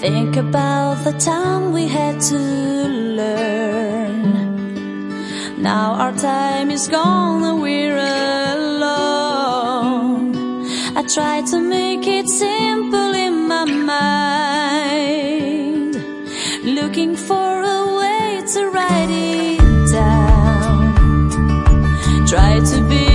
Think about the time we had to learn. Now our time is gone and we're alone. I try to make it simple in my mind, looking for a way to write it down. Try to be